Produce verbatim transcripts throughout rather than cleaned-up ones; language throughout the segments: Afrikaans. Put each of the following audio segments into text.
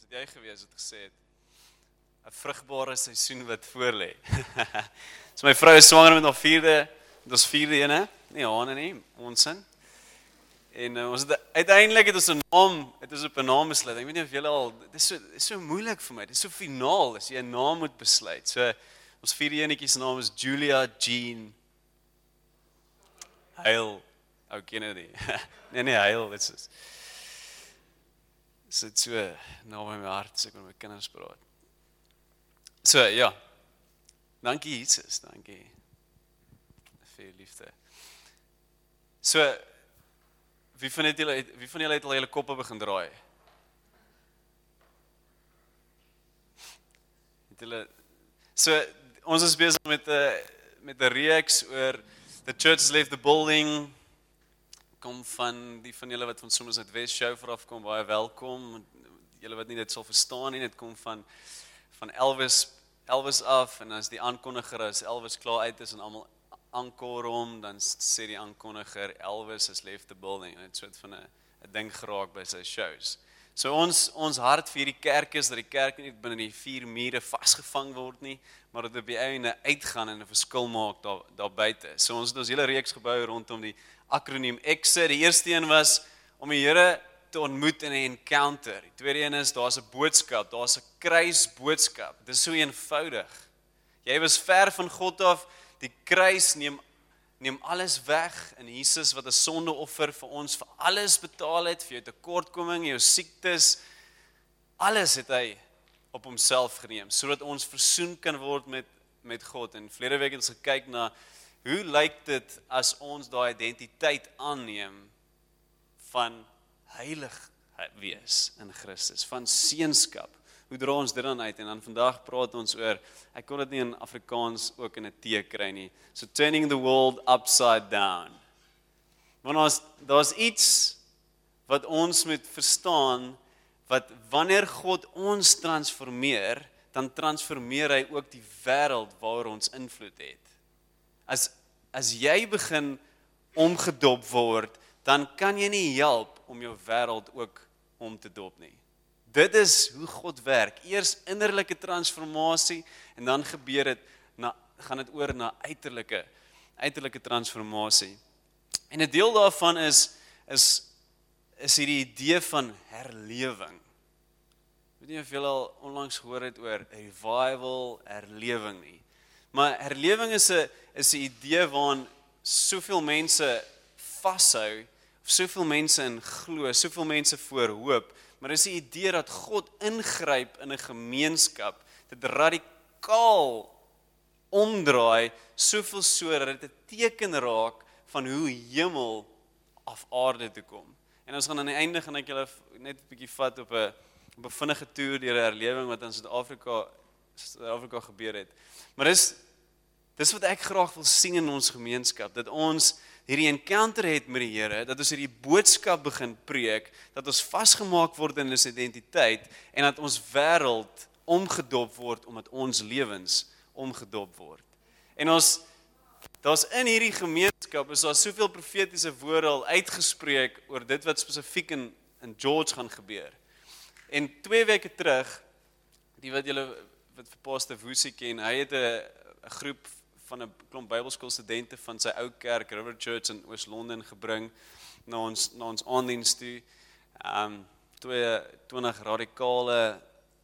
Was het jy gewees wat gesê het? 'n Vrugbare seisoen wat voorlê. So my vrou is swanger met haar vierde, met ons vierde ene, nie hane nie, ons in. En uh, ons het uiteindelik het ons 'n naam, het ons op 'n naam besluit. Ek weet nie of julle al, dit is so dit is so moeilik vir my. Dit is so finaal as jy 'n naam moet besluit. So ons vierde enetjie se naam is Julia Jean Hale. Ou Kennedy. nee nee, Hale, dit is sit so nou in my hart, so ek met my kinders praat. So ja. Dankie Jesus, dankie vir jou liefde. So wie van julle wie van julle het al julle koppe begin draai? Het julle So ons is besig met 'n met 'n reeks oor The Church Has Left the Building. Kom van die van julle wat van soms uit West Show vooraf kom, baie welkom. Julle wat nie dit sal verstaan nie, dit kom van van Elvis Elvis af en as die aankondiger as Elvis klaar uit is en almal aankoor hom, dan sê die aankondiger Elvis has left the building. Dit soort van 'n 'n ding geraak by sy shows. So ons ons hart vir die kerk is dat die kerk nie binne die vier mure vasgevang word nie, maar dat dit op die einde uitgaan en 'n verskil maak daar daar buite. So ons het ons hele reeks gebou rondom die akroniem EXIT. Die eerste een was om die Here te ontmoet in 'n encounter. Die tweede een is daar's 'n boodskap, daar's 'n kruisboodskap. Dit is so eenvoudig. Jy was ver van God af, die kruis neem neem alles weg in Jesus wat 'n sondeoffer vir ons vir alles betaal het, vir jou tekortkoming, jou siektes, alles het hy op homself geneem sodat ons versoen kan word met met God. En verlede week het ons gekyk na hoe lyk dit as ons daai identiteit aanneem van heilig wees in Christus, van seunskap. Hoe dra ons dit dan uit? En dan vandag praat ons oor, ek kon dit nie in Afrikaans ook in 'n T kry nie. So turning the world upside down. Want ons daar's iets wat ons moet verstaan, wat wanneer God ons transformeer, dan transformeer hy ook die wêreld waar ons invloed het. As as jy begin omgedop word, dan kan jy nie help om jou wêreld ook om te dop nie. Dit is hoe God werk. Eers innerlike transformasie en dan gebeur dit na gaan dit oor na uiterlike uiterlike transformasie. En 'n deel daarvan is is is hierdie idee van herlewing. Ek weet nie of julle al onlangs gehoor het oor revival, herlewing nie. Maar herlewing is 'n is 'n idee waaraan soveel mense vashou, of soveel mense in glo, soveel mense voor hoop. Maar dis die idee dat God ingryp in 'n gemeenskap, dit radikaal omdraai, soveel so dat dit 'n teken raak van hoe hemel af aarde toe kom. En ons gaan aan die einde gaan ek julle net 'n bietjie vat op 'n op 'n vinnige toer deur 'n herlewing wat in Suid-Afrika Suid-Afrika gebeur het. Maar dis dis wat ek graag wil sien in ons gemeenskap, dat ons hierdie encounter het met die Here, dat ons hierdie boodskap begin preek, dat ons vasgemaak word in ons identiteit en dat ons wêreld omgedop word omdat ons lewens omgedop word. En ons daar's in hierdie gemeenskap is daar soveel profetiese woorde al uitgespreek oor dit wat spesifiek in in George gaan gebeur. En twee weke terug, die wat julle wat vir Pastor Woesie ken, hy het 'n 'n groep van 'n klomp Bybelskoolstudente van sy ou kerk River Church in Oos-London gebring na ons na ons aandiens toe. Ehm um, twintig radikale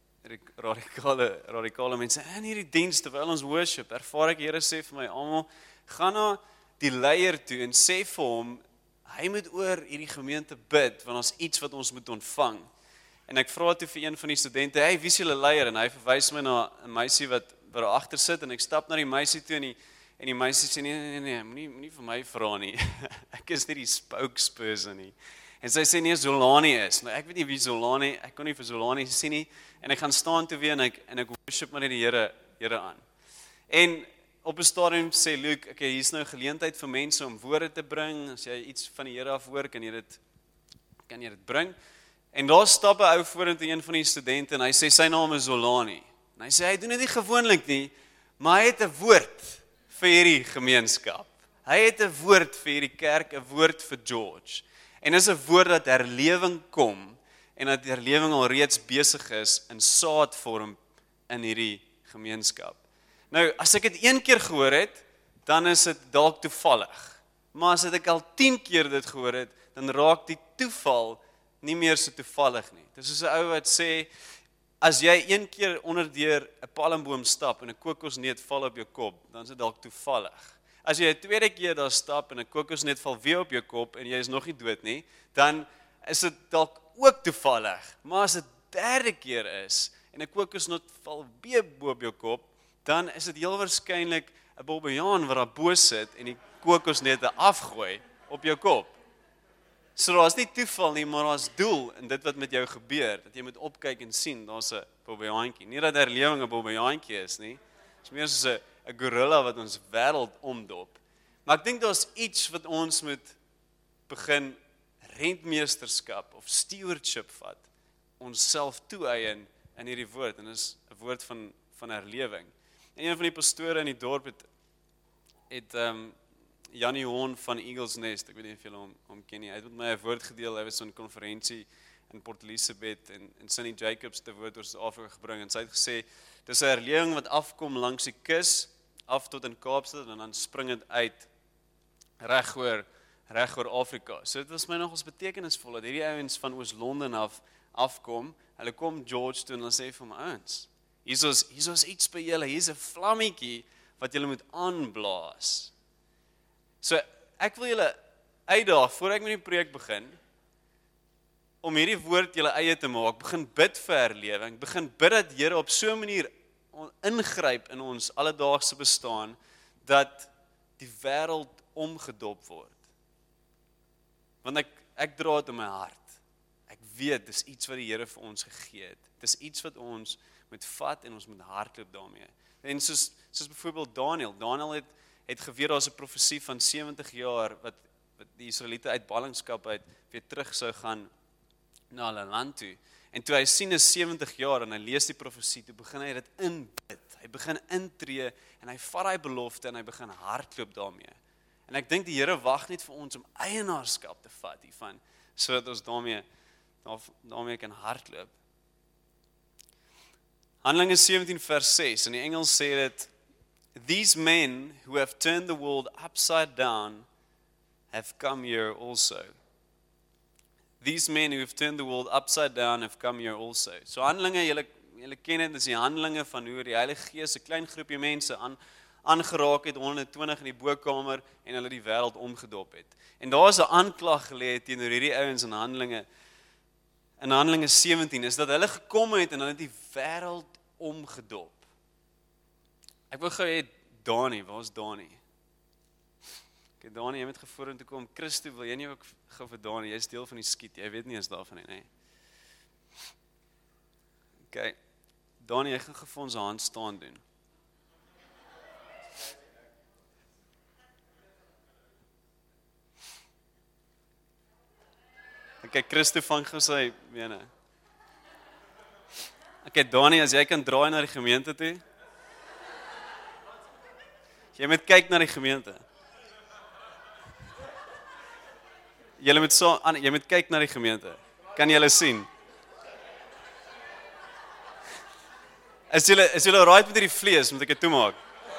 radikale radikale mense in hierdie diens terwyl ons worship. Ervaar ek die Here sê vir my almal, gaan na die leier toe en sê vir hom hy moet oor hierdie gemeente bid want ons iets wat ons moet ontvang. En ek vra toe vir een van die studente, hey, wie is julle leier? En hy verwys my na 'n meisie wat wat daar agter sit en ek stap na die meisie toe en die en die meisie sê nee nee nee, moenie moenie vir my vra nie. Ek is nie die spokesperson nie. En sy sê nee, Zolani is. Nou ek weet nie wie Zolani, ek kon nie vir Zolani sien nie en ek gaan staan toe weer en ek en ek worship maar net die Here Here aan. En op 'n stadium sê Luke, okay, hier's nou 'n geleentheid vir mense om woorde te bring. As jy iets van die Here af hoor, kan jy dit kan jy dit bring. En daar stap 'n ou vorentoe, een van die studente en hy sê sy naam is Zolani. En hy sê hy doen dit nie gewoonlik nie, maar hy het 'n woord vir hierdie gemeenskap. Hy het 'n woord vir hierdie kerk, 'n woord vir George. En dis 'n woord dat herlewing kom en dat die herlewing al reeds besig is in saadvorm in hierdie gemeenskap. Nou, as ek dit een keer gehoor het, dan is dit dalk toevallig. Maar as ek al tien keer dit gehoor het, dan raak die toeval nie meer so toevallig nie. Dit is soos 'n ou wat sê, as jy een keer onderdeur 'n palmboom stap en 'n kokosneet val op jou kop, dan is dit dalk toevallig. As jy 'n tweede keer daar stap en 'n kokosneet val weer op jou kop en jy is nog nie dood nie, dan is dit dalk ook toevallig. Maar as dit derde keer is en 'n kokosnoot val weer bo op jou kop, dan is dit heel waarskynlik 'n bobbejaan wat daar bo sit en die kokosnete afgooi op jou kop. So daar is nie toeval nie, maar daar is doel in dit wat met jou gebeur, dat jy moet opkyk en sien, daar's 'n bobbejaantjie. Nie dat herlewing 'n bobbejaantjie is nie, dit is meer soos 'n 'n gorilla wat ons wêreld omdop. Maar ek dink daar's iets wat ons moet begin rentmeesterskap of stewardship vat, onsself toeëien in hierdie woord, en dit is 'n woord van, van herlewing. En een van die pastore in die dorp het, het um, Janie Hoorn van Eagles Nest, ek weet nie of julle hom, hom ken nie, hy het met my 'n woord gedeel, hy was so 'n konferensie in Port Elizabeth en, en Cindy Jacobs te woord oor Suid-Afrika gebring, en sy het gesê, dis 'n herlewing wat afkom langs die kus, af tot in Kaapstad, en dan spring dit uit, reg oor, reg oor Afrika. So dit was my nogals betekenisvol, dat hierdie ouens van Oos-London af, afkom, hulle kom George toe, en hulle sê vir my, ouens, hier is, hier is iets by julle, hier is 'n vlammetjie, wat julle moet aanblaas. So, ek wil julle uitdaag, voor ek met die preek begin, om hierdie woord julle eie te maak, begin bid vir herlewing, begin bid dat Here op so 'n manier ingryp in ons alledaagse bestaan, dat die wêreld omgedop word. Want ek, ek dra dit in my hart. Ek weet, dis iets wat die Here vir ons gegee het. Dis iets wat ons moet vat en ons moet hardloop daarmee. En soos, soos byvoorbeeld Daniel, Daniel het, het geweet, daar is 'n profesie van sewentig jaar, wat, wat die Israeliete uit ballingskap uit weer terug sou gaan na hulle land toe. En toe hy sien is sewentig jaar en hy lees die profesie, toe begin hy dit inbid. Hy begin intree en hy vat daai belofte en hy begin hardloop daarmee. En ek dink die Here wag net vir ons om eienaarskap te vat hiervan, sodat ons daarmee, daar, daarmee kan hardloop. Handelinge sewentien vers ses, in die Engels sê dit, these men who have turned the world upside down have come here also. These men who have turned the world upside down have come here also. So Handelinge, julle julle ken dit, dis die Handelinge van hoe die Heilige Gees 'n klein groepie mense aan aangeraak het, honderdtwintig in die bokkamer, en hulle die wêreld omgedop het. En daar is 'n aanklag gelê teenoor hierdie ouens in Handelinge in Handelinge sewentien, is dat hulle gekom het en hulle het die wêreld omgedop. Ek wil gou hê Dani, waar is Dani? Okay, Dani, jy moet gevoorheen toe kom. Christo, wil jy nie ook gou vir Dani, jy is deel van die skiet, jy weet nie eens daarvan nie, nee. Okay, Dani, jy gaan vir ons 'n hand staan doen. Okay, Christo vang gou sy bene. Okay, Dani, as jy kan draai na die gemeente toe. Jy moet kyk na die gemeente. Jy moet so, jy moet kyk na die gemeente. Kan jy hulle sien? Is julle is julle right met hierdie vlees, moet ek dit toemaak?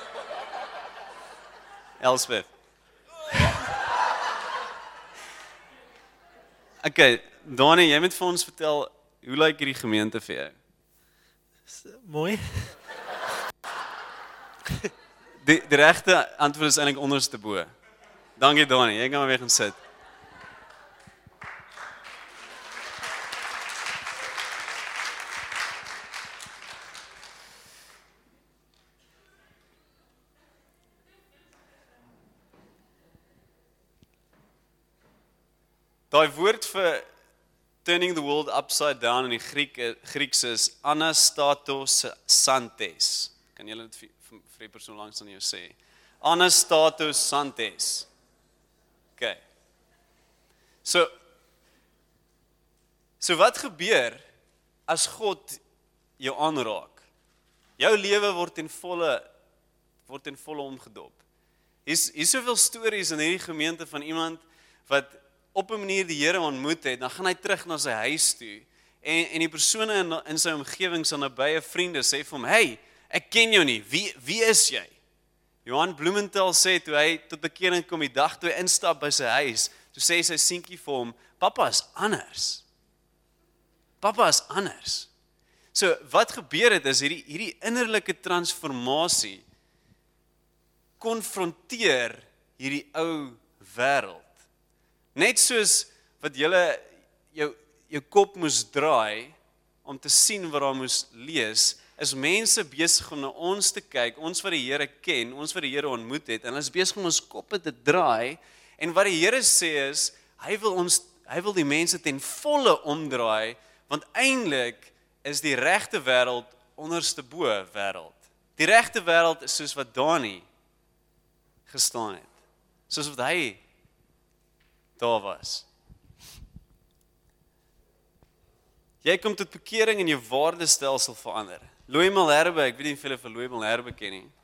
Elspeth. Okay, Dani, jy moet vir ons vertel, hoe lyk hierdie gemeente vir jou? Mooi. Die, die regte antwoord is eintlik onderste bo. Dankie Dani, jy kan maar weer gaan sit. Daai woord vir turning the world upside down in die Griek, Grieks is anastatos santes. Kan julle dit vir, vir die persoon langs aan jou sê? Anastatos santes. Okay. So, so wat gebeur as God jou aanraak? Jou lewe word ten volle word ten volle omgedop. Hier's hier's soveel stories in hierdie gemeente van iemand wat op 'n manier die Here ontmoet het, dan gaan hy terug na sy huis toe En en die persone in in sy omgewing, sy nabye vriende sê vir hom, "Hey, ek ken jou nie. Wie wie is jy?" Johan Bloementhal sê toe hy tot bekering kom die dag toe hy instap by sy huis, toe sê sy seentjie vir hom, "Pappa is anders. Pappa is anders." So wat gebeur het is hierdie hierdie innerlike transformasie konfronteer hierdie ou wêreld. Net soos wat julle jou jou kop moes draai om te sien wat daar moes lees, is mense besig om na ons te kyk, ons wat die Here ken, ons wat die Here ontmoet het, en hulle is besig om ons koppe te draai, en wat die Here sê is, hy wil ons, hy wil die mense ten volle omdraai, want eintlik is die regte wêreld onderste bo wêreld. Die regte wêreld is soos wat Dani gestaan het, soos wat hy daar was. Jy kom tot bekering en jou waardestelsel verander. Louis Malherbe, ek weet nie of julle vir Louis Malherbe ken nie.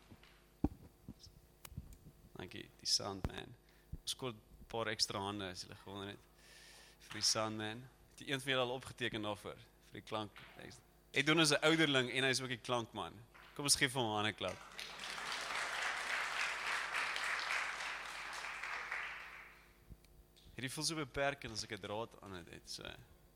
Dankie, die Soundman. Ons kort 'n paar ekstra hande as julle gewonder het. Vir die Soundman. Die een van julle al opgeteken daarvoor, vir die klank. Hy doen as 'n ouderling en hy is ook 'n klankman. Kom ons gee vir hom 'n hande klap. Hierdie voel so beperkend as ek 'n draad aan het het, so.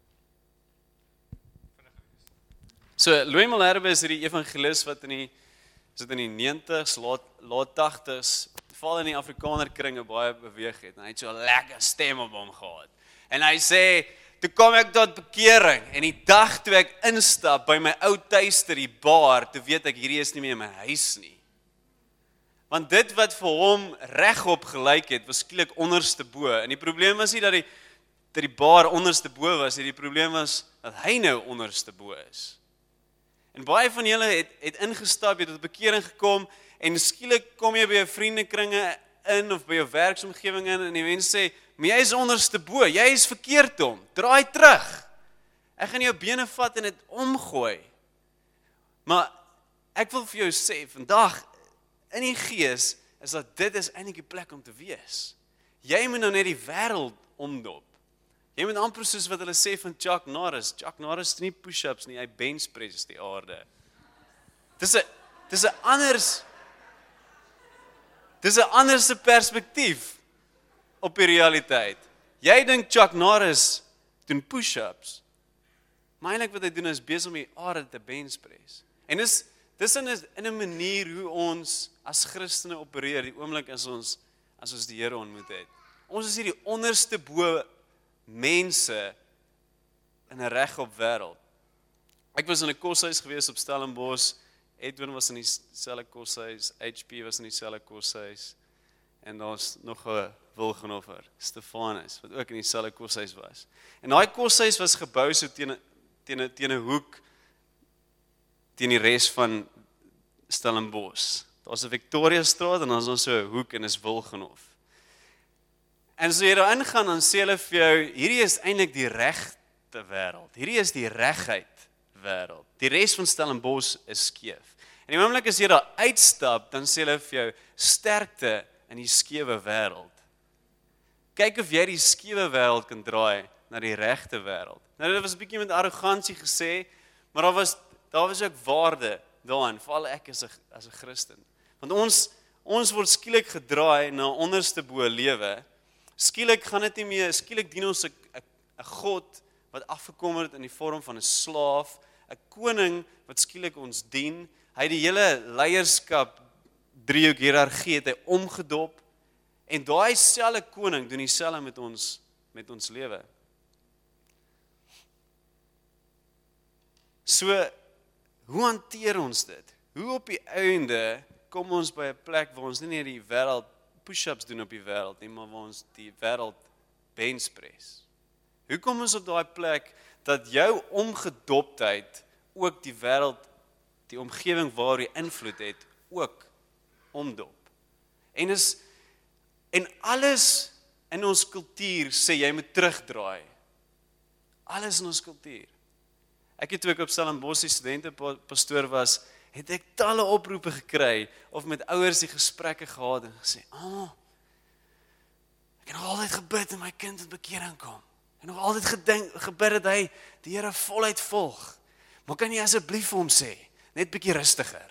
So, Louis Malherbe is hierdie evangelis wat in die, is in die negentigs, laat, laat tagtigs, val in die Afrikaner kringe baie beweeg het, en hy het so 'n lekker stem op hom gehad. En hy sê, toe kom ek tot bekering, en die dag toe ek instap by my ou tuiste die bar, toe weet ek, hierdie is nie meer my huis nie. Want dit wat vir hom regop gelyk het, was skielik onderste bo, en die probleem was nie dat die, dat die bar onderste bo was, die probleem was, dat hy nou onderste bo is. En baie van julle het, het ingestap, het tot bekering gekom, en skielik kom jy by jou vriendekringe in, of by jou werksomgewing in, en die mense sê, maar jy is onderste bo, jy is verkeerd om, draai terug. Ek gaan jou bene vat en dit omgooi. Maar ek wil vir jou sê, vandag, in die gees, is dat dit is eintlik die plek om te wees. Jy moet nou net die wêreld omdop. Jy moet amper soos wat hulle sê van Chuck Norris. Chuck Norris doen nie push-ups nie, hy benchpress die aarde. Dis 'n dis 'n anders Dis 'n anderse perspektief op die realiteit. Jy dink Chuck Norris doen push-ups. Maar eintlik wat hy doen is besig om die aarde te benchpress. En dis dis in 'n in 'n manier hoe ons as Christene opereer die oomblik as ons as ons die Here ontmoet het. Ons is hierdie onderste bo mense in 'n regop wêreld. Ek was in 'n koshuis gewees op Stellenbosch. Edwin was in dieselfde koshuis, H P was in dieselfde koshuis, en daar's nog 'n Wilgenhoffer, Stefanus, wat ook in dieselfde koshuis was. En daai koshuis was gebou so teen 'n teen 'n teen 'n hoek teen die res van Stellenbosch. Daar's 'n Victoria Straat en dan is ons so 'n hoek en is Wilgenhof. En as jy daar ingaan, dan sê hulle vir jou, hierdie is eintlik die regte wêreld. Hierdie is die regheid wêreld. Die res van Stellenbosch is skeef. En die oomblik as jy daar uitstap, dan sê hulle vir jou, sterkte in die skewe wêreld. Kyk of jy die skewe wêreld kan draai na die regte wêreld. Nou dit was 'n bietjie met arrogansie gesê, maar daar was daar was ook waarde daarin, veral ek as 'n as 'n Christen. Want ons ons word skielik gedraai na onderste bo lewe. Skielik gaan dit nie meer, skielik dien ons 'n 'n God wat afgekom het in die vorm van 'n slaaf, 'n koning wat skielik ons dien. Hy het die hele leierskap driehoek hiërargie het hy omgedop, en daai selfde koning doen dieselfde met ons met ons lewe. So, hoe hanteer ons dit? Hoe op die einde kom ons by 'n plek waar ons nie net die wêreld push-ups doen op die wêreld nie, maar waar ons die wêreld benchpress? Hoe kom ons op daai plek dat jou omgedoptheid ook die wêreld, die omgewing waar jy invloed het, ook omdop? En is en alles in ons kultuur sê jy moet terugdraai. Alles in ons kultuur. Ek het toe ek op Stellenbosch studentepastoor was, het ek talle oproepe gekry of met ouers die gesprekke gehad en gesê, "Ah, oh, ek het nog altyd gebid en my kind het bekering kom. En nog altyd gedink, gebid dat hy die Here voluit volg. Maar kan jy asseblief vir hom sê, net bietjie rustiger.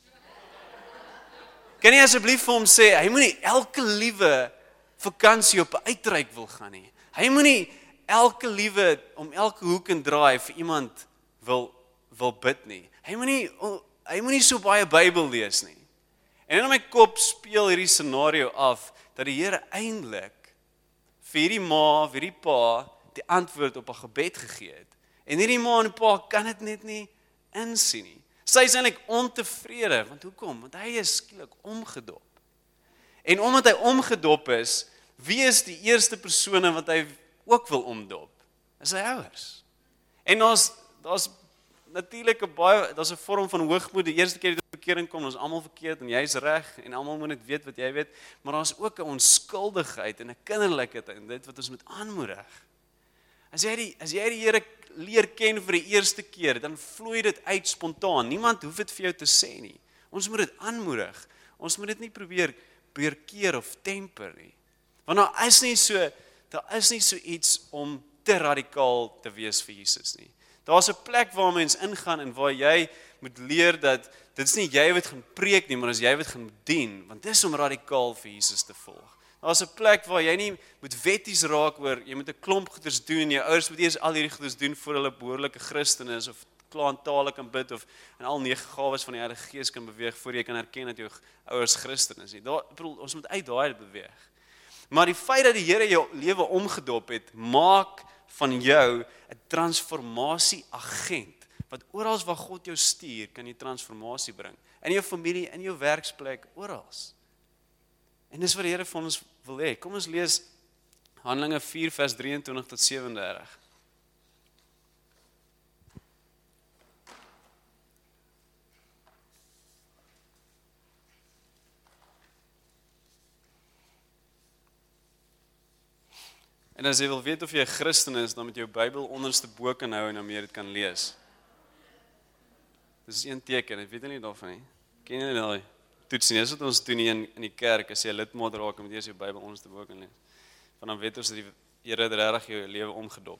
Kan jy asseblief vir hom sê, hy moenie elke liewe vakansie op 'n uitreik wil gaan nie. Hy moenie elke liewe om elke hoek en draai vir iemand wil wil bid nie. Hy moenie hy moenie so baie Bybel lees nie. En in my kop speel hierdie scenario af dat die Here eintlik vir hierdie ma, vir hierdie pa die antwoord op 'n gebed gegee het. En hierdie ma en pa kan dit net nie insien nie. Sy is eintlik ontevrede, want hoekom? Want hy is skielik omgedop. En omdat hy omgedop is, wie is die eerste persone wat hy ook wil omdop? Is sy ouers. En daar's daar's natuurlik 'n baie daar's 'n vorm van hoogmoed. Die eerste keer dat jy bekering kom, ons almal verkeerd en jy's reg en almal moet net weet wat jy weet, maar daar's ook 'n onskuldigheid en 'n kinderlikheid in dit wat ons moet aanmoedig. As jy die as jy die Here leer ken vir die eerste keer, dan vloei dit uit spontaan. Niemand hoef dit vir jou te sê nie. Ons moet dit aanmoedig. Ons moet dit nie probeer probeer keer of temper nie. Want daar is nie so daar is nie so iets om te radikaal te wees vir Jesus nie. Daar's 'n plek waar mens ingaan en waar jy moet leer dat dit is nie jy wat gaan preek nie, maar is jy wat gaan dien, want dit is om radikaal vir Jesus te volg. Daar's 'n plek waar jy nie moet wetties raak oor jy moet 'n klomp goeders doen, jou ouers moet eers al hierdie goeders doen voor hulle behoorlike Christen is of klaar in tale kan bid of en al nege gawes van die Heilige Gees kan beweeg voor jy kan erken dat jou ouers Christen is nie. Daar bedoel ons moet uit daai beweeg. Maar die feit dat die Here jou lewe omgedop het, maak van jou 'n transformasie agent. Wat oral waar God jou stuur, kan jy transformasie bring. In jou familie, in jou werksplek, oral. En dis wat die Here van ons wil hê. Kom ons lees Handelinge vier vers drieëntwintig tot sewendertig. En as jy wil weet of jy 'n Christen is, dan moet jy jou Bybel onderste bo kan hou en dan jy dit kan lees. Dis een teken, ek weet nie daarvan nie. Ken jy daai toets nie? Dis wat ons doen hier in in die kerk, as jy 'n lidmaat raak, moet jy eers jou Bybel onderste bo kan lees. Want dan weet ons dat die Here het regtig jou lewe omgedop.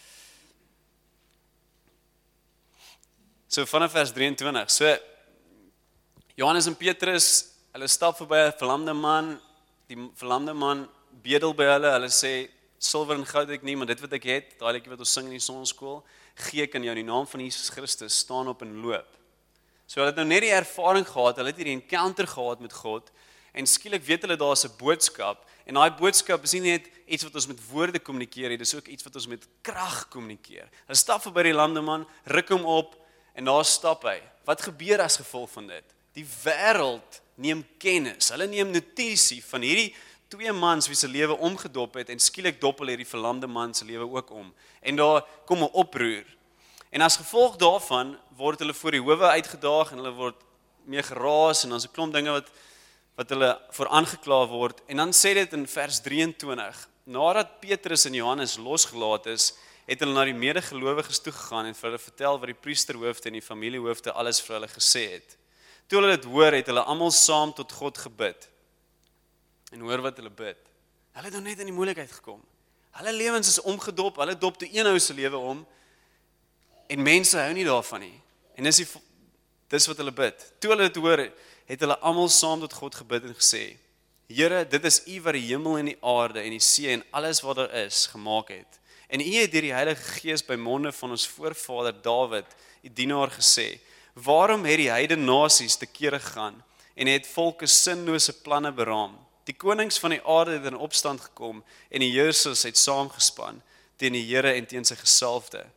So vanaf vers drieëntwintig. So Johannes en Petrus, hulle stap verby 'n verlamde man, die verlamde man bedel by hulle, hulle sê silwer en goud ek nie, maar dit wat ek het, daai liedjie wat ons sing in die sonskool, gee ek aan jou in die naam van Jesus Christus, staan op en loop. So hulle het nou net die ervaring gehad, hulle het hierdie encounter gehad met God, en skielik weet hulle daar's 'n boodskap, en daai boodskap is nie net iets wat ons met woorde kommunikeer nie, dis ook iets wat ons met krag kommunikeer. Hulle stap verby die verlamde man, ruk hom op, en daar stap hy. Wat gebeur as gevolg van dit? Die wêreld neem kennis, hulle neem notisie van hierdie twee mans wie se lewe omgedop het en skielik dop hulle hierdie verlamde man se lewe ook om. En daar kom 'n oproer. En as gevolg daarvan word hulle voor die howe uitgedaag en hulle word mee geraas en dan's 'n klomp dinge wat wat hulle voor aangekla word. En dan sê dit in vers drieëntwintig, nadat Petrus en Johannes losgelaat is, het hulle na die medegelowiges toe gegaan en vir hulle vertel wat die priesterhoofde en die familiehoofde alles vir hulle gesê het. Toe hulle dit hoor, het hulle almal saam tot God gebid. En hoor wat hulle bid. Hulle het nou net in die moeilikheid gekom. Hulle lewens is omgedop, hulle dop toe een ou se lewe om, en mense hou nie daarvan nie. En dis die, dis wat hulle bid. Toe hulle dit hoor, het hulle almal saam tot God gebid en gesê, Here, dit is U wat die hemel en die aarde en die see en alles wat daar is, gemaak het. En U het deur die Heilige Gees by monde van ons voorvader Dawid, U dienaar, gesê, waarom het die heidene nasies te kere gegaan en het volke sinlose planne beraam? Die konings van die aarde het in opstand gekom en die heersers het saamgespan teen die Here en teen sy gesalfde.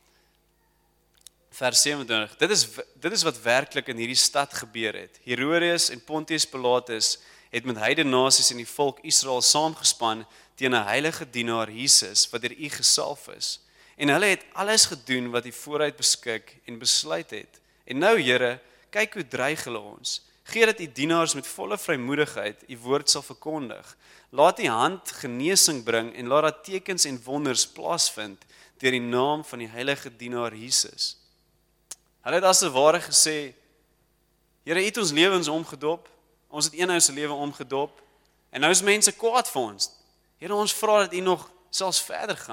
Vers sewentydig. Dit is dit is wat werklik in hierdie stad gebeur het. Herodes en Pontius Pilatus het met heidene nasies en die volk Israel saamgespan teen 'n heilige dienaar Jesus wat deur U gesalf is. En hulle het alles gedoen wat U vooruit beskik en besluit het. En nou Here, kyk hoe dreig hulle ons. Gee dat U dienaars met volle vrymoedigheid U woord sal verkondig. Laat U hand genesing bring en laat daar tekens en wonders plaasvind deur die naam van die heilige dienaar Jesus. Hulle het as 'n ware gesê, Here, U het ons lewens omgedop, ons het een ou se lewe omgedop, en nou is mense kwaad vir ons. Here, ons vra dat U nog selfs verder gaan.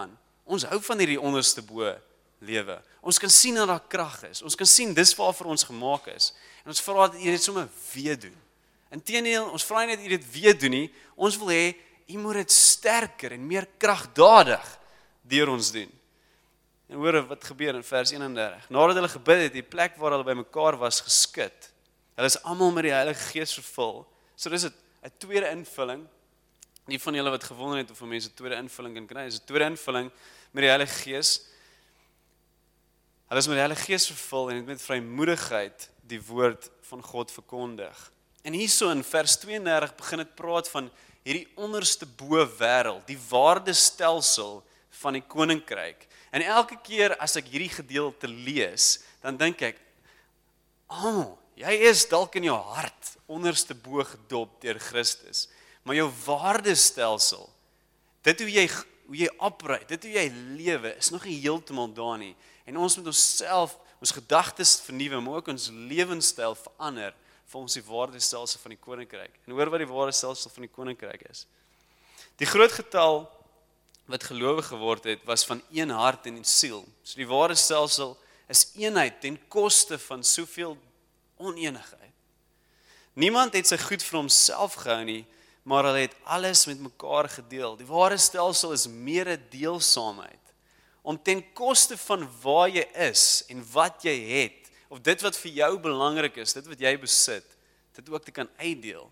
Ons hou van hierdie onderste bo lewe. Ons kan sien dat daar krag is. Ons kan sien dis waarvoor ons gemaak is. En ons vra dat U dit sommer weer doen. Inteendeel, ons vra nie dat U dit weer doen nie. Ons wil hê U moet dit sterker en meer kragdadig deur ons doen. En hoor wat gebeur in vers eenendertig. Nadat hulle gebid het, die plek waar hulle bymekaar was geskit. Hulle is almal met die Heilige Gees vervul. So dis 'n 'n tweede invulling. Die van julle wat gewonder het of mense 'n tweede invulling kan kry, is 'n tweede invulling met die Heilige Gees. Hulle is met die Heilige Gees vervul en het met vrymoedigheid die woord van God verkondig. En hierso in vers tweeëndertig begin dit praat van hierdie onderste bo wêreld, die waardestelsel van die koninkryk. En elke keer as ek hierdie gedeelte lees, dan dink ek, oh, jy is dalk in jou hart onderste bo gedop deur Christus, maar jou waardestelsel, dit hoe jy hoe jy operate, dit hoe jy lewe, is nog nie heeltemal daar nie. En ons moet onsself, ons gedagtes vernuwe, maar ook ons lewenstyl verander vir ons die waardestelsel van die koninkryk. En hoor wat die waardestelsel van die koninkryk is. Die groot getal wat gelowig geword het, was van een hart en siel. So die waardestelsel is eenheid ten koste van soveel oneenigheid. Niemand het sy goed vir homself gehou nie, maar hulle het alles met mekaar gedeel. Die waardestelsel is mededeelsaamheid. Om ten koste van waar jy is en wat jy het, of dit wat vir jou belangrik is, dit wat jy besit, dit ook te kan uitdeel.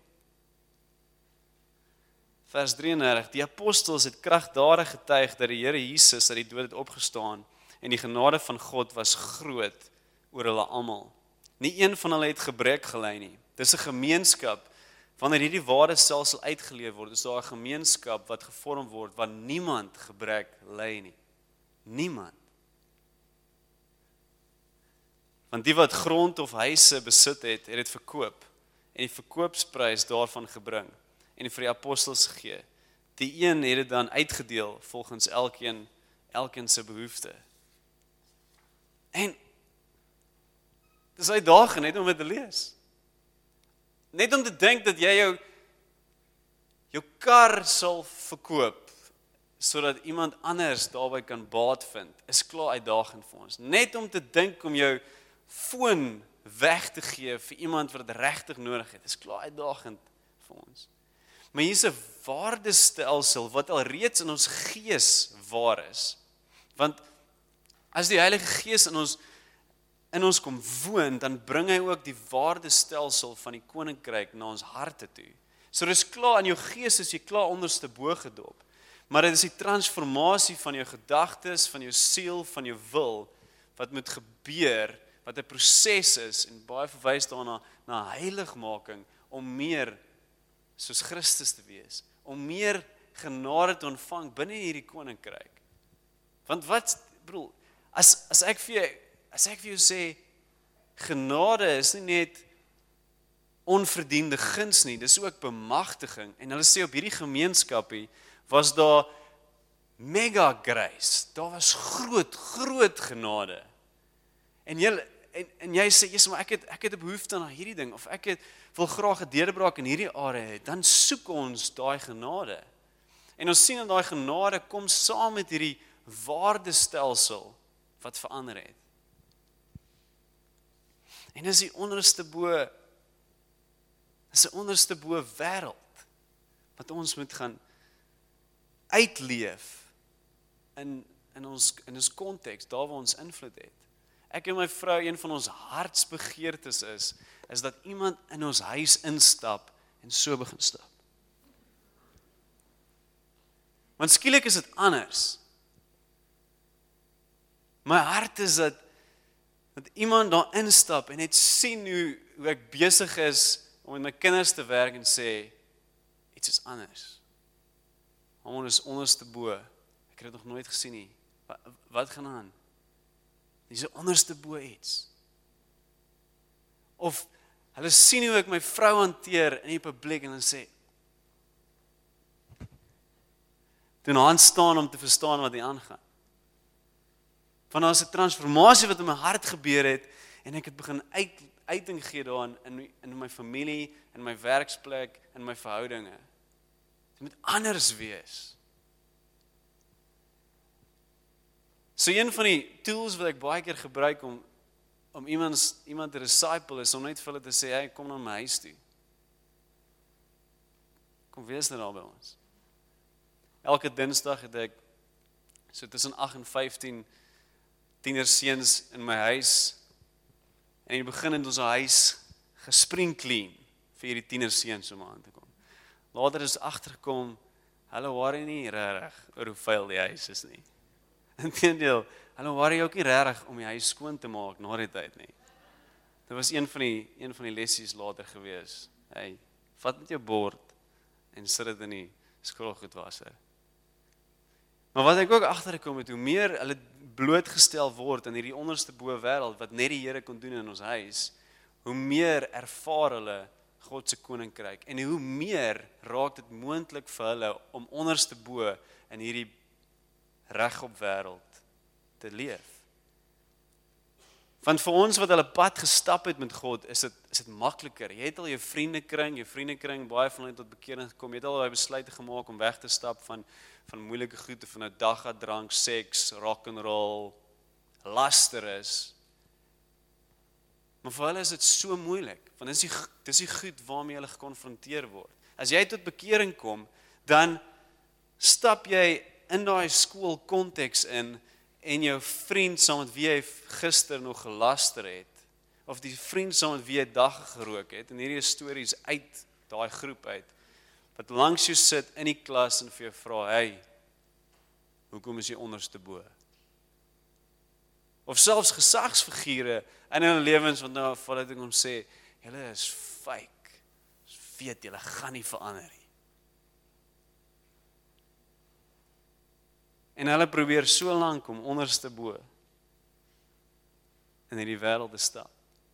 Vers drieëndertig, die apostels het kragdadig getuig dat die Here Jesus uit die dood het opgestaan en die genade van God was groot oor hulle almal. Nie een van hulle het gebrek gely nie. Dis 'n gemeenskap, wanneer hierdie waardestelsel uitgeleef word, is daar 'n gemeenskap wat gevorm word, waar niemand gebrek ly nie. Niemand. Want die wat grond of huise besit het, het dit verkoop en die verkoopsprys daarvan gebring en vir die apostels gegee. Die een het dit dan uitgedeel volgens elkeen, elkeen se behoefte. En dis uitdagend net om dit te lees. Net om te dink dat jy jou jou kar sal verkoop sodat iemand anders daarby kan baat vind, is klaar uitdagend vir ons. Net om te dink om jou foon weg te gee vir iemand wat dit regtig nodig het, is klaar uitdagend vir ons. Maar hier's 'n waardestelsel wat al reeds in ons gees waar is. Want as die Heilige Gees in ons in ons kom woon, dan bring hy ook die waardestelsel van die koninkryk na ons harte toe. So dis klaar in jou gees, is jy klaar onderste bo gedop. Maar dit is die transformasie van jou gedagtes, van jou siel, van jou wil, wat moet gebeur, wat 'n proses is, en baie verwys daarna na heiligmaking, om meer soos Christus te wees, om meer genade te ontvang binne hierdie koninkryk. Want wat, bedoel, as, as ek vir jou, as ek vir jou sê, genade is nie net onverdiende guns nie, dis ook bemagtiging, en hulle sê op hierdie gemeenskapie, was daar mega grace, daar was groot, groot genade. En jy, en, en jy sê, yes, maar ek het, ek het 'n behoefte aan hierdie ding, of ek het, wil graag 'n deurbraak in hierdie area hê, dan soek ons daai genade. En ons sien dat daai genade kom saam met hierdie waardestelsel wat verander het. En dis die onderste bo, dis 'n onderste bo wêreld wat ons moet gaan uitleef in in ons in ons konteks, daar waar ons invloed het. Ek en my vrou, een van ons hartsbegeertes is, is dat iemand in ons huis instap en so begin stap. Want skielik is dit anders. My hart is dat, dat iemand daar instap en net sien hoe, hoe ek besig is om met my kinders te werk en sê, iets is anders. Ons is onderste bo. Ek het dit nog nooit gesien nie. Wat, wat gaan aan? Dis 'n onderste bo iets. Of hulle sien hoe ek my vrou hanteer in die publiek en dan sê, doen hand staan om te verstaan wat hier aangaan. Want daar is 'n transformasie wat in my hart gebeur het en ek het begin uit, uiting gee daarin in, in my familie, in my werksplek, in my verhoudinge. Dit moet anders wees. So een van die tools wat ek baie keer gebruik om om iemand iemand te disciple is om net vir hulle te sê, hey, kom na my huis toe. Kom wees daar by ons. Elke Dinsdag het ek so tussen agt en vyftien tienerseuns in my huis. En in die begin het ons ons huis gespring clean vir hierdie tienerseuns om aan te kom. Later is agtergekom, hulle worry nie regtig oor hoe vuil die huis is nie. Inteendeel, hulle worry ook nie regtig om die huis skoon te maak na die tyd nie. Dit was een van die een van die lessies later gewees. Hey, vat met jou bord en sit dit in die skroelgoedwasser. Maar wat ek ook agtergekom het, hoe meer hulle blootgestel word in hierdie onderste bo wêreld wat net die Here kon doen in ons huis, hoe meer ervaar hulle God se koninkryk en hoe meer raak dit moontlik vir hulle om onderste bo in hierdie regop wêreld te leef. Want vir ons wat hulle pad gestap het met God, is dit is dit makliker. Jy het al jou vriendekring, jou vriendekring baie van hulle tot bekering gekom. Jy het al daai besluite gemaak om weg te stap van van moeilike goed, van nou dagga, drank, seks, rock and roll, lasterus. Maar vir hulle is dit so moeilik, want dis die dis die goed waarmee hulle gekonfronteer word. As jy tot bekering kom, dan stap jy in daai skool konteks in en jou vriend saam met wie jy gister nog gelaster het, of die vriend saam met wie jy dagga gerook het, en hierdie stories uit daai groep uit, wat langs jou sit in die klas en vir jou vra, hey, hoekom is jy onderste bo? Of selfs gesagsfigure in hulle lewens wat nou vat ek om sê, julle is fake, weet julle gaan nie verander nie. En hulle probeer so lank om onderste bo in hierdie wêreld te stap.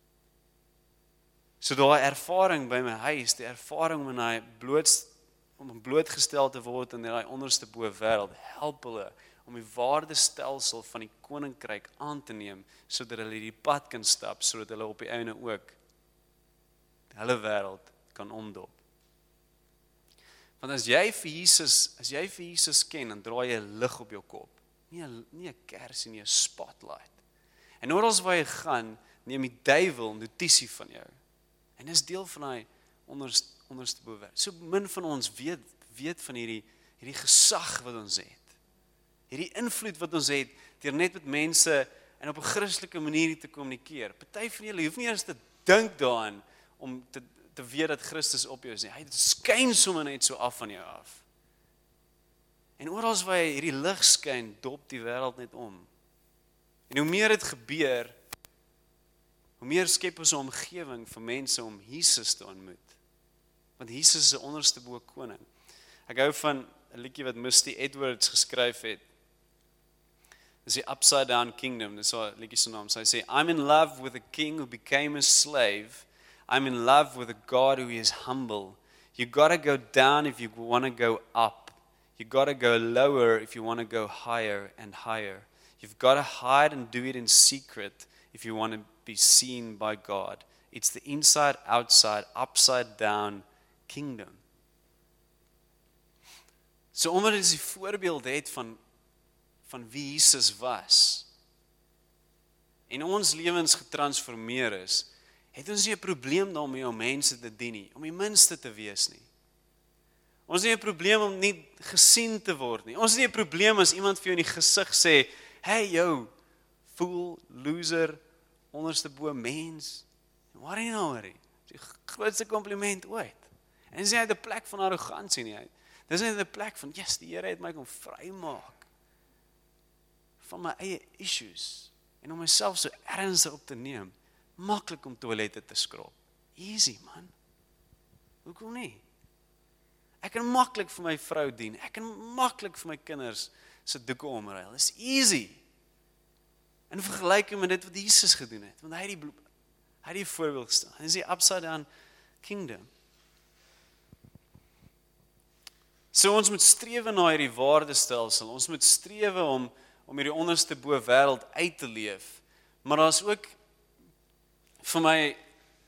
So daai ervaring by my huis, die ervaring om in daai bloot om blootgestel te word in daai onderste bo wêreld, help hulle om die waardestelsel van die koninkryk aan te neem, sodat hulle die pad kan stap, sodat hulle op die einde ook hulle wêreld kan omdop. Want as jy vir Jesus, as jy vir Jesus ken, dan draai jy 'n lig op jou kop. Nie 'n nie 'n kersie nie, 'n spotlight. En oral waar jy gaan, neem die duiwel notisie van jou. En dis deel van daai onderste onderste bo wêreld. So min van ons weet weet van hierdie hierdie gesag wat ons het. Hierdie invloed wat ons het deur net met mense en op 'n Christelike manier te kommunikeer. Party van julle hoef nie eens te dink daaraan om te te weet dat Christus op jou is nie. Hy skyn sommer net so af van jou af. En oral waar hy hierdie lig skyn, dop die wêreld net om. En hoe meer dit gebeur, hoe meer skep ons 'n omgewing vir mense om Jesus te ontmoet. Want Jesus is 'n onderste bo koning. Ek hou van 'n liedjie wat Misty Edwards geskryf het. Dis die Upside Down Kingdom. Dis 'n liedjie se naam. Sy sê, I'm in love with a king who became a slave. I'm in love with a God who is humble. You gotta go down if you want to go up. You gotta go lower if you want to go higher and higher. You've got to hide and do it in secret if you want to be seen by God. It's the inside, outside, upside down kingdom. So omdat dit die voorbeeld het van, van wie Jesus was, en ons lewens getransformeer is, het ons nie 'n probleem daarmee om mense te dien nie, om die minste te wees nie. Ons het nie 'n probleem om nie gesien te word nie. Ons het nie 'n probleem as iemand vir jou in die gesig sê, hey jou, fool, loser, onderste bo mens, waar jy nou oor? Die grootste compliment ooit. En dis nie uit 'n plek van arrogansie nie uit. Dis net 'n plek van, yes, die Here het my kom vrymaak van my eie issues en om myself so ernstig op te neem. Maklik om toilette te skrob. Easy, man. Hoekom nie? Ek kan maklik vir my vrou dien. Ek kan maklik vir my kinders se doeke omruil. Dis easy. In vergelyking met dit wat Jesus gedoen het, want hy het die hy het die voorbeeld gestel. Hy is die upside down kingdom. So ons moet strewe na hierdie waardestelsel. Ons moet strewe om om hierdie onderste bo wêreld uit te leef. Maar daar's ook vir my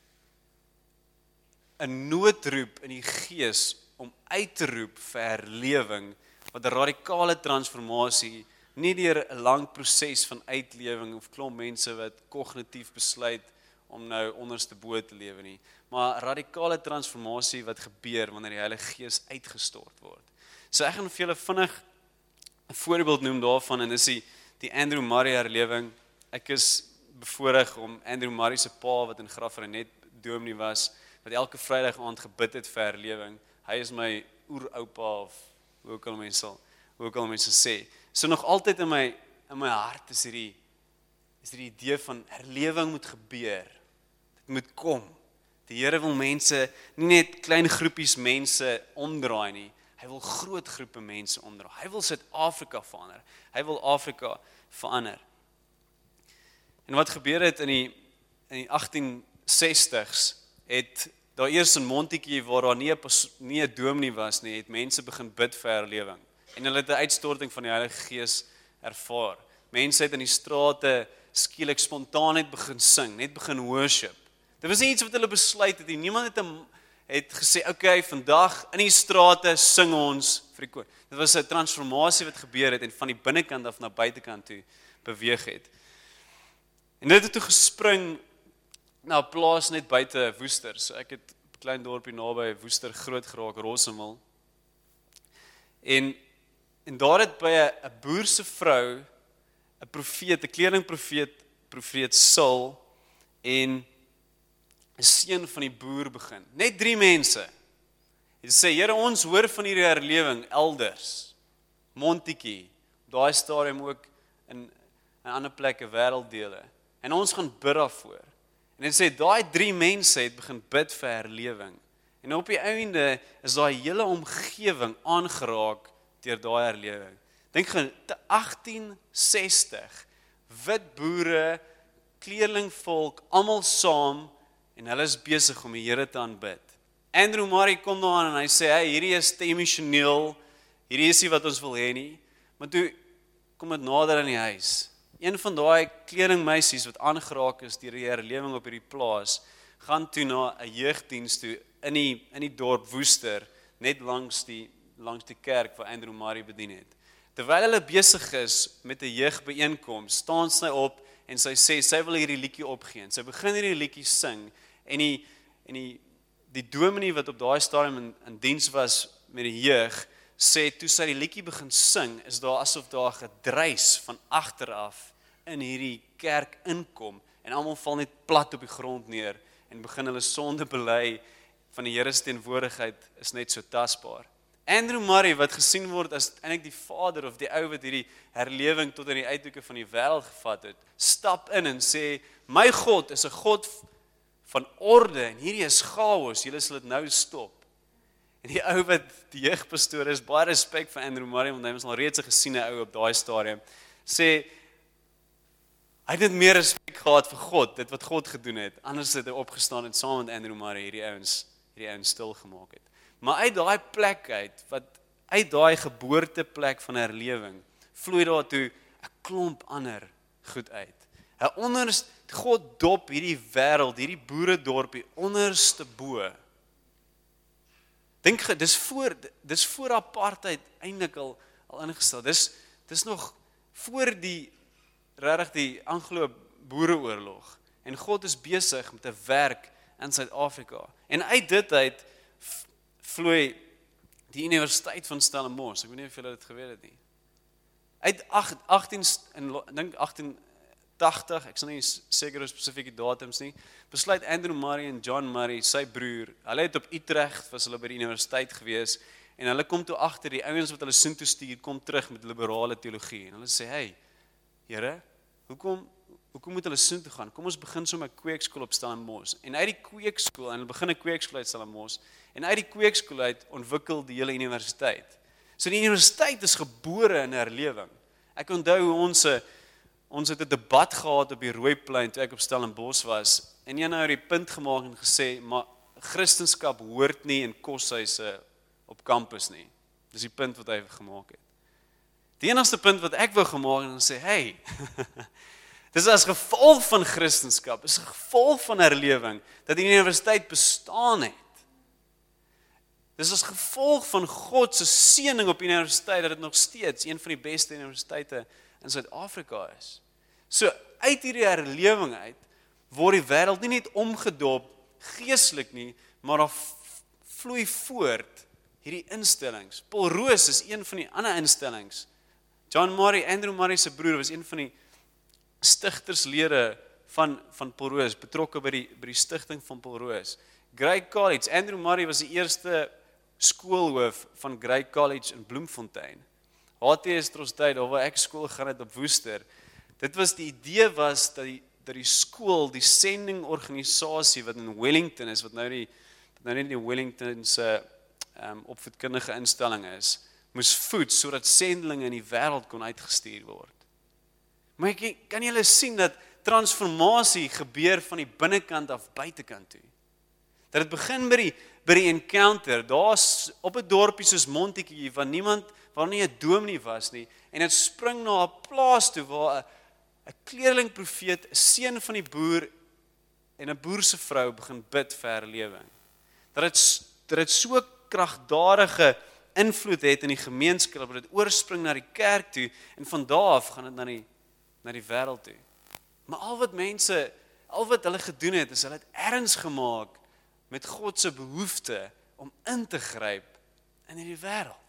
'n noodroep in die gees om uit te roep vir herlewing wat 'n radikale transformasie nie deur 'n lang proses van uitlewing of klomp mense wat kognitief besluit om nou onderste bo te lewe nie, maar radikale transformasie wat gebeur wanneer die Heilige Gees uitgestort word. So ek gaan vir julle vinnig 'n voorbeeld noem daarvan, en dis die, die Andrew Murray herlewing. Ek is bevoorreg om Andrew Murray se pa, wat in Graaff-Reinet dominee was, wat elke Vrydag aand gebid het vir herlewing. Hy is my oeroupa, of hoe ook al mense sal, hoe ook al mense sê. So nog altyd in my in my hart is hierdie is hierdie idee van herlewing moet gebeur. Dit moet kom. Die Here wil mense, nie net klein groepies mense omdraai nie. Hy wil groot groepe mense omdraai. Hy wil Suid-Afrika verander. Hy wil Afrika verander. En wat gebeur het in die in die agtien sestigs, het daar eers in Montetjie, waar daar nie 'n nie 'n dominee was nie, het mense begin bid vir herlewing. En hulle het 'n uitstorting van die Heilige Gees ervaar. Mense het in die strate skielik spontaan net begin sing, net begin worship. Dit was nie iets wat hulle besluit het nie. Niemand het hem, het gesê, oké, okay, vandag in die strate sing ons vir die koor. Dit was 'n transformasie wat gebeur het en van die binnekant af na buitekant toe beweeg het. En dit het toe gespring na 'n plaas net buite Woester. So ek het 'n klein dorpie naby Woester groot geraak, Rossemmil. En en daar het by 'n 'n boer se vrou 'n profeet, 'n kleerlingprofeet, profeet Saul en 'n seun van die boer begin. Net drie mense. Hulle sê, Here, ons hoor van hierdie herlewing elders. Montetjie, daai stadium ook in 'n ander plekke, wêrelddele. En ons gaan bid daarvoor. En hy sê, daai drie mense het begin bid vir herlewing. En op die einde is daai hele omgewing aangeraak deur daai herlewing. Dink gaan, agtien sestig, wit boere, kleerlingvolk, almal saam, en hulle is besig om die Here te aanbid. Andrew Murray kom daar aan en hy sê, hey, hierdie is te emosioneel, hierdie is nie wat ons wil hê nie, maar toe kom dit nader in die huis. Een van daai kleringmeisies wat aangeraak is deur die herlewing op hierdie plaas, gaan toe na 'n jeugdiens toe in die in die dorp Woester, net langs die langs die kerk waar Andrew Murray bedien het. Terwyl hulle besig is met 'n jeugbyeenkoms, staan sy op en sy sê sy wil hierdie liedjie opgee. Sy begin hierdie liedjie sing en die en die die dominee wat op daai stadium in, in diens was met die jeug, sê toe sy die liedjie begin sing, is daar asof daar gedruis van agteraf in hierdie kerk inkom en almal val net plat op die grond neer en begin hulle sonde bely. Van die Here se teenwoordigheid is net so tasbaar. Andrew Murray, wat gesien word as eintlik die vader of die ou wat hierdie herlewing tot in die uithoeke van die wêreld gevat het, stap in en sê, my God is 'n God van orde en hierdie is chaos, julle sal dit nou stop. En die ou wat die jeugpastoor is, baie respek vir Andrew Murray, want hy was al reeds 'n gesiene ou op daai stadium, sê, hy het net meer respek gehad vir God, dit wat God gedoen het, anders het hy opgestaan en saam met Andrew Murray hierdie ouens, hierdie ouens stil gemaak het. Maar uit daai plek uit, wat uit daai geboorteplek van herlewing, vloei daar toe 'n klomp ander goed uit. 'n Onderste, God dop hierdie wêreld, hierdie boeredorpie onderste bo. Dink, dis voor dis voor apartheid eintlik al al ingestel. Dis dis nog voor die regtig die Anglo-Boereoorlog. En God is besig met 'n werk in Suid-Afrika. En uit dit uit vloei die Universiteit van Stellenbosch. Ek weet nie of julle dit geweet het nie. Uit agtien en dink agtien tagtig, ek is nie seker oor spesifieke datums nie, besluit Andrew Murray en John Murray, sy broer, hulle het op Utrecht, was hulle by die universiteit gewees, en hulle kom toe agter, die ouens wat hulle soontoe stuur, kom terug met liberale teologie, en hulle sê, hey, Here, hoekom, hoekom moet hulle soontoe gaan? Kom ons begin so met 'n kweekskool op Stellenbosch, en uit die kweekskool, en hulle begin 'n kweekskool uit Stellenbosch, en uit die kweekskool uit ontwikkel die hele universiteit. So die universiteit is gebore in herlewing. Ek onthou hoe ons Ons het 'n debat gehad op die Rooiplein toe ek op Stellenbosch was. En een nou het die punt gemaak en gesê, maar Christendom hoort nie in koshuise op kampus nie. Dis die punt wat hy gemaak het. Die enigste punt wat ek wou gemaak het en sê, hey, dis as gevolg van Christendom, is 'n gevolg van herlewing dat die universiteit bestaan het. Dis as gevolg van God se seëning op die universiteit dat dit nog steeds een van die beste universiteite in Suid-Afrika is. So uit hierdie herlewing uit word die wêreld nie net omgedoop geestelik nie, maar daar vloei voort hierdie instellings. Paul Roos is een van die ander instellings. John Murray, Andrew Murray se broer, was een van die stigterslede van van Paul Roos, betrokke by die by die stigting van Paul Roos. Grey College, Andrew Murray was die eerste skoolhoof van Grey College in Bloemfontein. H T S Trostyd, daar waar ek skool gaan het op Woester. Dit was die idee was dat die dat die skool, die sendingorganisasie wat in Wellington is, wat nou die wat nou nie die Wellington se um, opvoedkundige instelling is, moes voed sodat sendelinge in die wêreld kon uitgestuur word. Maar ek, kan julle sien dat transformasie gebeur van die binnekant af buitekant toe. Dat dit begin by die by die encounter, daar's op 'n dorpie soos Montetjie, waar niemand, waar nie 'n dominee was nie, en dit spring na 'n plaas toe waar 'n 'n kleerling profeet, 'n seun van die boer en 'n boer se vrou begin bid vir herlewing. Dat dit dat dit so kragtadige invloed het in die gemeenskap, dat dit oorspring na die kerk toe, en van daar af gaan dit na die na die wêreld toe. Maar al wat mense, al wat hulle gedoen het, is hulle het erns gemaak met God se behoefte om in te gryp in hierdie wêreld.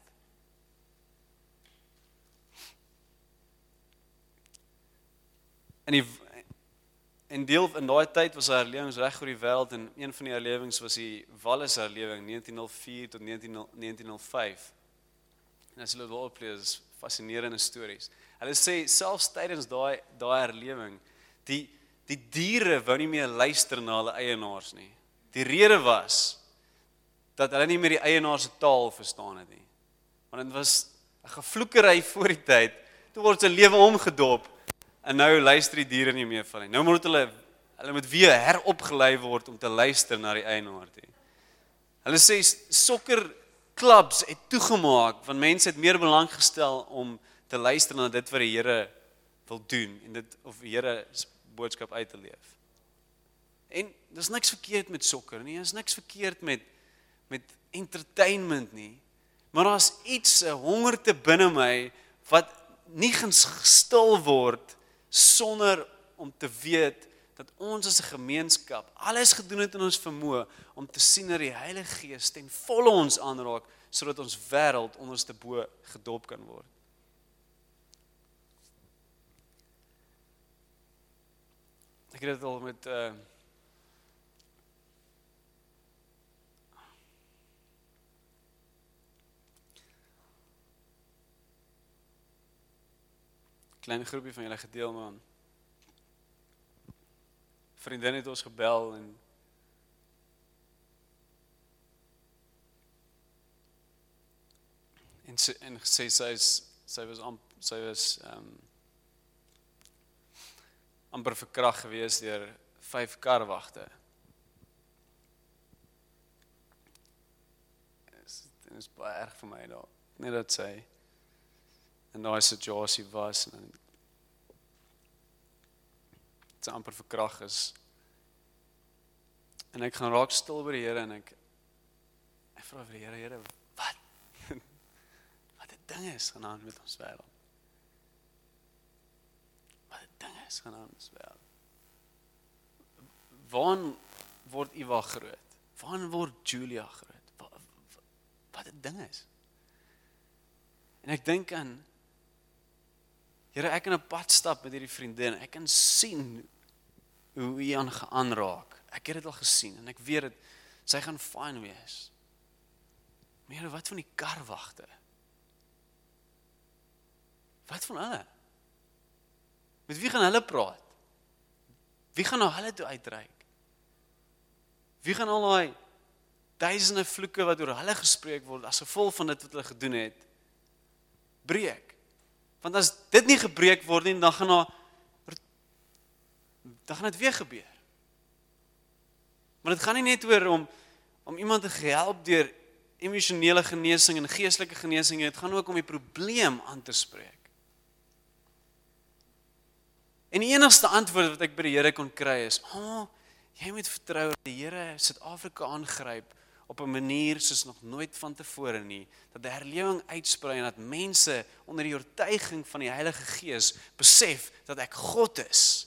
En die en deel in daai tyd was daar herlewings reg oor die wêreld, en een van die herlewings was die Wallis herlewing negentien nul vier tot negentien nul vyf. En as hulle dit oplees, is fascinerende stories. Hulle sê selfs tydens daai daai herlewing, die die diere wou nie meer luister na hulle eienaars nie. Die rede was dat hulle nie meer die eienaar se taal verstaan het nie. Want dit was 'n gevloekery voor die tyd. Toe word sy lewe omgedoop, en nou luister die diere nie meer van nie. Nou moet hulle hulle moet weer heropgelei word om te luister na die eienaar toe. Hulle sê sokkerklubs het toegemaak, want mense het meer belang gestel om te luister na dit wat die Here wil doen, en dit of die Here se boodskap uit te leef. En dis niks verkeerd met sokker nie, is niks verkeerd met met entertainment nie, maar daar's iets, 'n hongerte binne my wat nie gestil word sonder om te weet dat ons as 'n gemeenskap alles gedoen het in ons vermoë om te sien dat die Heilige Gees ten volle ons aanraak, sodat ons wêreld onderste bo gedop kan word. Ek het dit al met uh, klein groepie van julle gedeel, maar vriendin het ons gebel en en sy en gesê sy is sy was am, sy was um, amper verkragt gewees deur vyf karwagte. Dit is baie erg vir my daar, net dat sy in daai situasie was en sy amper verkragt is. En ek gaan raak stil by die Here en ek ek vra vir die Here, Here, wat? Wat 'n ding is gaan aan met ons wêreld. Wat 'n ding is gaan aan met ons wêreld. Waar word Eva groot? Waar word Julia groot? Wat, wat 'n ding is. En ek dink aan Here, ek kan 'n pad stap met hierdie vriendin. Ek kan sien hoe hy aan aanraak. Ek het dit al gesien en ek weet dit, sy gaan fyn wees. Maar Here, wat van die karwagte? Wat van hulle? Met wie gaan hulle praat? Wie gaan na hulle toe uitreik? Wie gaan al daai duisende vloeke wat oor hulle gespreek word as gevolg van dit wat hulle gedoen het, breek? Want as dit nie gebreek word nie, dan gaan daar dan gaan dit weer gebeur. Maar dit gaan nie net oor om om iemand te help deur emosionele genesing en geestelike genesing, dit gaan ook om die probleem aan te spreek. En die enigste antwoord wat ek by die Here kon kry is, "Oh, jy moet vertrou dat die Here Suid-Afrika aangryp op 'n manier soos nog nooit vantevore nie, dat die herlewing uitsprei en dat mense onder die oortuiging van die Heilige Gees besef dat ek God is.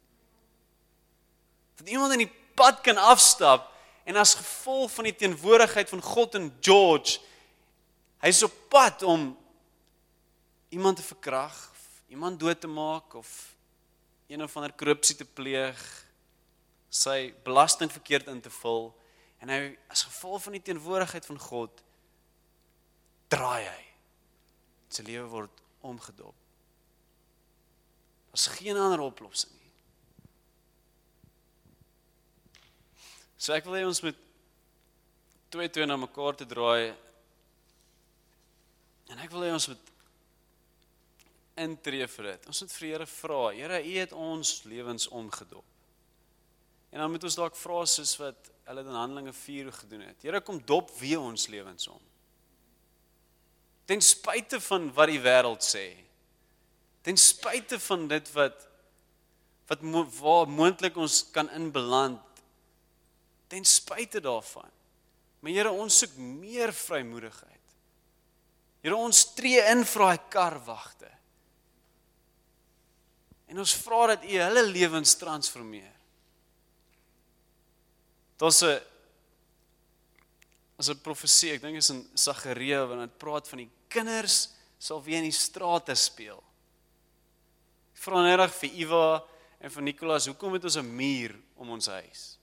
Dat iemand in die pad kan afstap en as gevolg van die teenwoordigheid van God en George, hy is op pad om iemand te verkrag, of iemand dood te maak, of een of ander korrupsie te pleeg, sy belasting verkeerd in te vul, en hy, as gevolg van die teenwoordigheid van God, draai hy. Sy lewe word omgedop. Daar's geen ander oplossing nie. So ek wil hê ons met twee twee na mekaar te draai, en ek wil hê ons met intree vir dit. Ons moet vir die Here vra, Here, U het ons lewens omgedop. En dan moet ons dalk vra soos wat hulle in Handelinge vier gedoen het. Here, kom dop weer ons lewens om. Ten spyte van wat die wêreld sê. Ten spyte van dit wat wat mo- waar moontlik ons kan inbeland. Ten spyte daarvan. Maar Here, ons soek meer vrymoedigheid. Here, ons tree in vir daai karwagte. En ons vra dat U hulle lewens transformeer. Daar's 'n as 'n profesie, ek dink is in Sagaria, wanneer dit praat van die kinders sal weer in die strate speel. Ek vra net vir Iva en vir Nicolas, hoekom het ons 'n muur om ons huis?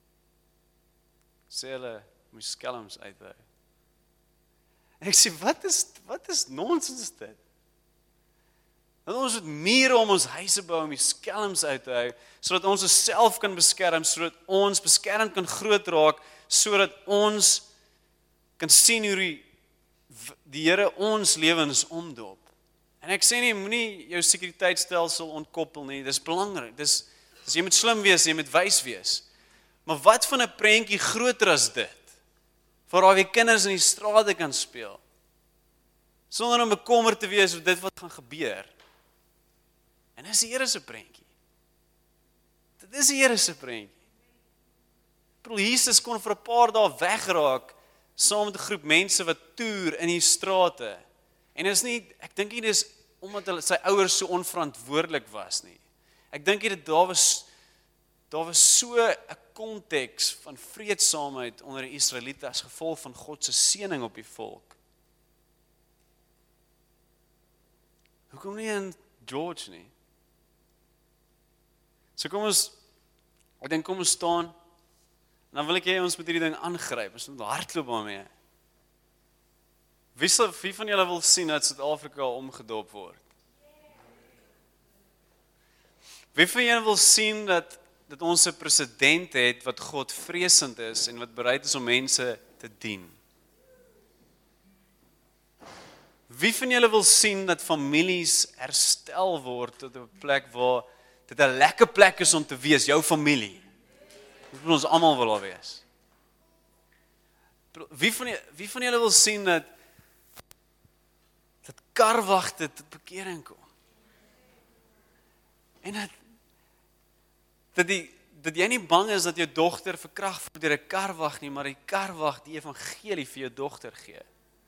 Sê hulle, moet skelms uithou. Ek sê, wat is, wat is nonsens dit? Dat ons het mure om ons huise bou om die skelms uit te hou, sodat ons onsself kan beskerm, sodat ons beskermd kan groot raak, sodat ons kan sien hoe die, die Here ons lewens omdop. En ek sê nie, moenie jou sekuriteitstelsel ontkoppel nie, dis belangrik, dis, dis jy moet slim wees, jy moet wys wees. Maar wat van 'n prentjie groter as dit? Waar daar weer kinders in die strate kan speel, sonder om bekommerd te wees oor dit wat gaan gebeur. En dis die Here se prentjie. Dit is die Here se prentjie. Ek bedoel, Jesus kon vir 'n paar dae wegraak saam met 'n groep mense wat toer in die strate. En is nie, ek dink nie dis omdat hulle sy ouers so onverantwoordelik was nie. Ek dink dit daar was daar was so 'n konteks van vreedsaamheid onder die Israeliete as gevolg van God se seëning op die volk. Hoekom nie in George nie? So kom ons, ek dink kom ons staan, en dan wil ek hê ons moet hierdie ding aangryp, ons moet hardloop daarmee. Wie, sal, wie van julle wil sien dat Suid-Afrika omgedop word? Wie van julle wil sien dat, dat ons 'n president het wat God vreesend is en wat bereid is om mense te dien? Wie van julle wil sien dat families herstel word tot 'n plek waar dit 'n lekker plek is om te wees, jou familie? Dit moet ons almal wil al wees. Wie van julle, wie van julle wil sien dat dat karwagte tot bekering kom? En dat dat die dat jy nie bang is dat jou dogter verkragt word deur 'n karwag nie, maar die karwag die evangelie vir jou dogter gee.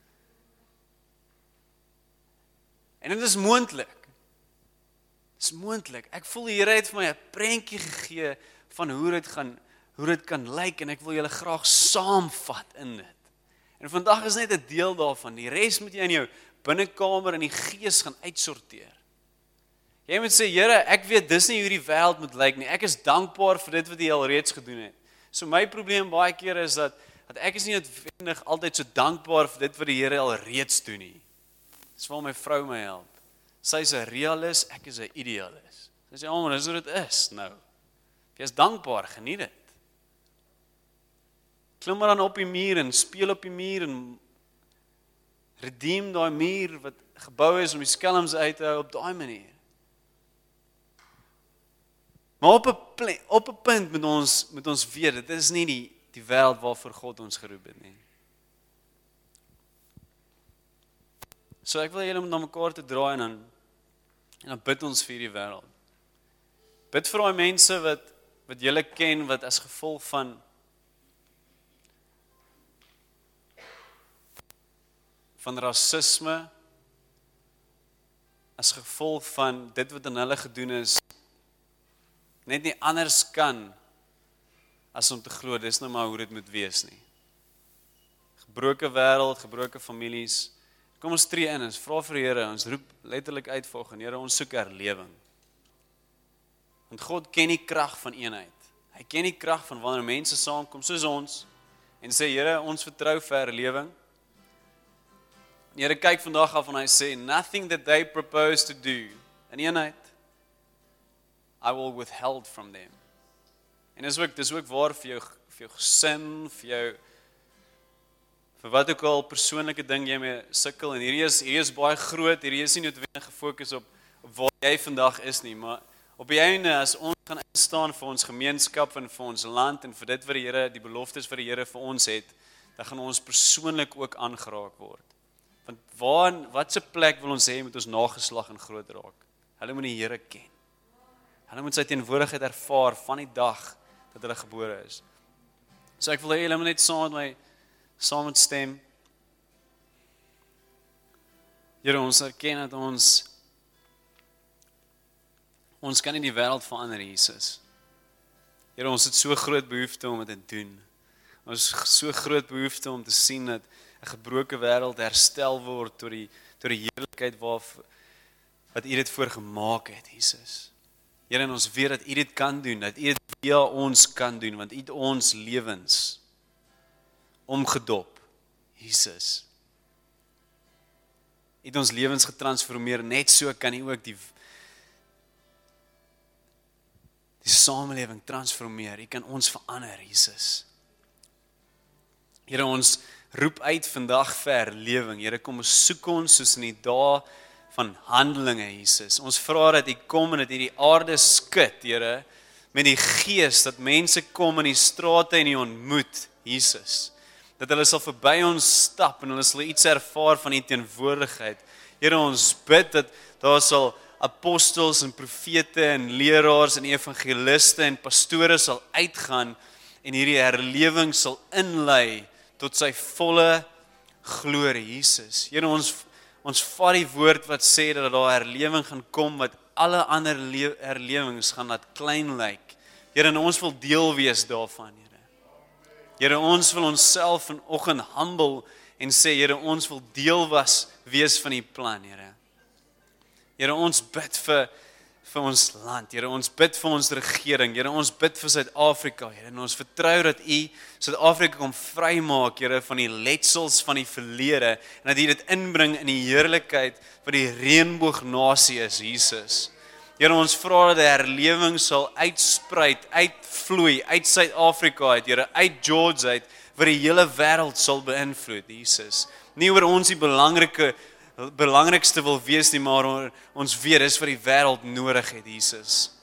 En dit is moontlik. Dit is moontlik. Ek voel die Here het vir my 'n prentjie gegee van hoe dit gaan, hoe dit kan lyk, en ek wil julle graag saamvat in dit. En vandag is net 'n deel daarvan. Die res moet jy in jou binnekamer in die gees gaan uitsorteer. Jy moet sê, Here, ek weet dis nie hoe die wêreld moet lyk nie. Ek is dankbaar vir dit wat U al reeds gedoen het. So my probleem baie keer is dat dat ek is nie noodwendig altyd so dankbaar vir dit wat die Here al reeds doen nie. Dis waar my vrou my help. Sy is 'n realist, ek is 'n idealist. Sy sê, "Oh, maar dis hoe dit is nou." Jy is dankbaar, geniet dit. Klim maar dan op die muur en speel op die muur en redeem daai muur wat gebou is om die skelms uit te hou op daai manier. Maar op 'n op 'n punt moet ons moet ons weet, dit is nie die die wêreld waarvoor God ons geroep het nie. So ek wil julle om na mekaar te draai en dan en dan bid ons vir die wêreld. Bid vir daai mense wat wat julle ken wat as gevolg van van rasisme as gevolg van dit wat aan hulle gedoen is, net nie anders kan as om te glo, dis nou maar hoe dit moet wees nie. Gebroke wêreld, gebroke families. Kom ons tree in, ons vra vir die Here, ons roep letterlik uit volgende, Here, ons soek herlewing. Want God ken die krag van eenheid. Hy ken die krag van wanneer mense saamkom soos ons en sê, Here, ons vertrou vir herlewing. Die Here kyk vandag af en hy sê, nothing that they propose to do, in eenheid, I will withheld from them. En dis ook, dis ook waar vir jou, vir jou gesin, vir jou, vir wat ook al persoonlike ding jy mee sukkel, en hierdie is, hierdie is baie groot, hierdie is nie noodwendig gefokus op, op waar jy vandag is nie, maar op die einde, as ons gaan instaan vir ons gemeenskap en vir ons land, en vir dit wat die Here, die beloftes wat die Here vir ons het, dan gaan ons persoonlik ook aangeraak word. Want waar, wat se plek wil ons hê met ons nageslag en groot raak? Hulle moet die Here ken. Hulle moet sy teenwoordigheid ervaar van die dag dat hulle gebore is. So ek wil hê julle moet net saam met my saam met stem. Here, ons erken dat ons ons kan nie die wêreld verander, Jesus. Here, ons het so groot behoefte om dit te doen. Ons het so groot behoefte om te sien dat 'n gebroke wêreld herstel word tot die tot die heerlikheid waar wat U dit voor gemaak het, Jesus. Here, en ons weet dat U dit kan doen, dat U dit via ons kan doen, want U het ons lewens omgedop, Jesus. U het ons lewens getransformeer, net so kan U ook die die samelewing transformeer. U kan ons verander, Jesus. Here, ons roep uit vandag vir herlewing. Here, kom ons soek ons soos in die dae van Handelinge, Jesus. Ons vra dat U kom en dat U die aarde skud, Here, met die gees, dat mense kom in die strate en U ontmoet, Jesus. Dat hulle sal verby ons stap en hulle sal iets ervaar van U teenwoordigheid. Here, ons bid dat daar sal apostels en profete en leraars en evangeliste en pastore sal uitgaan en hierdie herlewing sal inlei tot sy volle glorie, Jesus. Here, ons ons vat die woord wat sê dat daar herlewing gaan kom wat alle ander herlewings gaan laat klein lyk. Here, en ons wil deel wees daarvan, Here. Here, ons wil onsself vanoggend humble en sê, Here, ons wil deel was wees van die plan, Here. Here, ons bid vir vir ons land, Here, ons bid vir ons regering, Here, ons bid vir Suid-Afrika, Here, en ons vertrou dat U Suid-Afrika kom vrymaak, Here, van die letsels van die verlede, en dat U dit inbring in die heerlikheid wat die reënboognasie is, Jesus. Here, ons vra dat die herlewing sal uitspruit, uitvloei, uit Suid-Afrika uit, Here, uit George uit, wat die hele wêreld sal beïnvloed, Jesus. Nie oor ons die belangrike belangrikste wil wees nie, maar ons weet, dis wat die wêreld nodig het, Jesus.